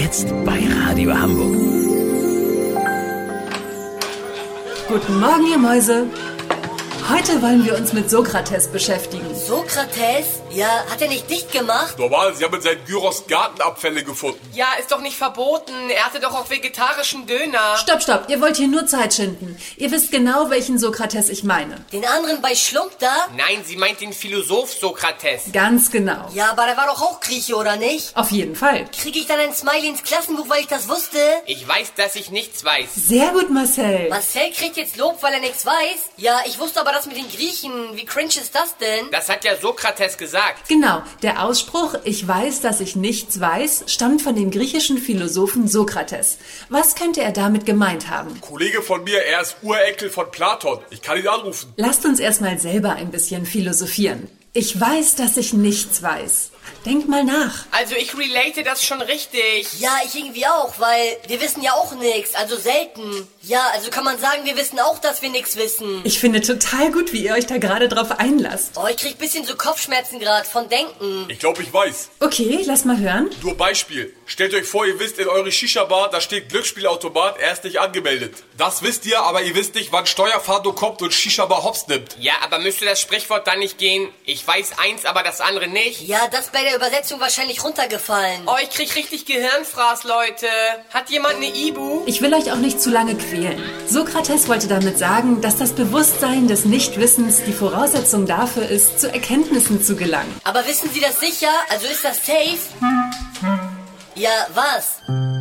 Jetzt bei Radio Hamburg. Guten Morgen, ihr Mäuse. Heute wollen wir uns mit Sokrates beschäftigen. Sokrates? Ja, hat er nicht dicht gemacht? Normal, sie haben in seinen Gyros Gartenabfälle gefunden. Ja, ist doch nicht verboten. Er hatte doch auch vegetarischen Döner. Stopp, ihr wollt hier nur Zeit schinden. Ihr wisst genau, welchen Sokrates ich meine. Den anderen bei Schlump da? Nein, sie meint den Philosoph Sokrates. Ganz genau. Ja, aber der war doch auch Grieche, oder nicht? Auf jeden Fall. Kriege ich dann ein Smiley ins Klassenbuch, weil ich das wusste? Ich weiß, dass ich nichts weiß. Sehr gut, Marcel. Marcel kriegt jetzt Lob, weil er nichts weiß? Ja, ich wusste aber das mit den Griechen. Wie cringe ist das denn? Das hat ja Sokrates gesagt. Genau, der Ausspruch, ich weiß, dass ich nichts weiß, stammt von dem griechischen Philosophen Sokrates. Was könnte er damit gemeint haben? Kollege von mir, er ist Urenkel von Platon. Ich kann ihn anrufen. Lasst uns erstmal selber ein bisschen philosophieren. Ich weiß, dass ich nichts weiß. Denk mal nach. Also ich relate das schon richtig. Ja, ich irgendwie auch, weil wir wissen ja auch nichts, also selten. Ja, also kann man sagen, wir wissen auch, dass wir nichts wissen. Ich finde total gut, wie ihr euch da gerade drauf einlasst. Oh, ich krieg bisschen so Kopfschmerzen gerade von Denken. Ich glaube, ich weiß. Okay, lass mal hören. Nur Beispiel. Stellt euch vor, ihr wisst, in eure Shisha-Bar, da steht Glücksspielautomat, er ist nicht angemeldet. Das wisst ihr, aber ihr wisst nicht, wann Steuerfahndung kommt und Shisha-Bar hops nimmt. Ja, aber müsste das Sprichwort dann nicht gehen, ich weiß eins, aber das andere nicht? Ja, das bei der Übersetzung wahrscheinlich runtergefallen. Oh, ich krieg richtig Gehirnfraß, Leute. Hat jemand eine Ibu? Ich will euch auch nicht zu lange quälen. Sokrates wollte damit sagen, dass das Bewusstsein des Nichtwissens die Voraussetzung dafür ist, zu Erkenntnissen zu gelangen. Aber wissen Sie das sicher? Also ist das safe? Ja, was?